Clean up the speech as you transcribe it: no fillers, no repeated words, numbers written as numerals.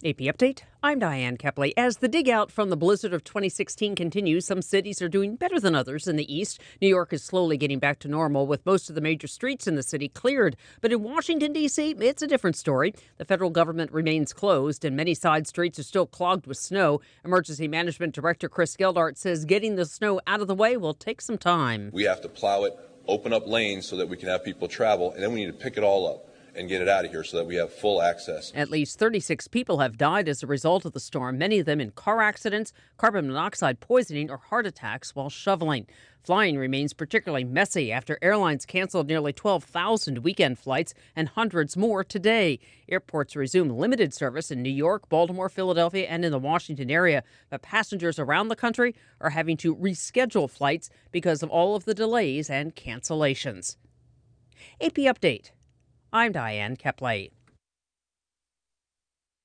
AP Update, I'm Diane Kepley. As the dig out from the blizzard of 2016 continues, some cities are doing better than others in the east. New York is slowly getting back to normal with most of the major streets in the city cleared. But in Washington, D.C., it's a different story. The federal government remains closed and many side streets are still clogged with snow. Emergency Management Director Chris Geldart says getting the snow out of the way will take some time. We have to plow it, open up lanes so that we can have people travel, and then we need to pick it all up and get it out of here so that we have full access. At least 36 people have died as a result of the storm, many of them in car accidents, carbon monoxide poisoning, or heart attacks while shoveling. Flying remains particularly messy after airlines canceled nearly 12,000 weekend flights and hundreds more today. Airports resume limited service in New York, Baltimore, Philadelphia, and in the Washington area. But passengers around the country are having to reschedule flights because of all of the delays and cancellations. AP Update. I'm Diane Kepley.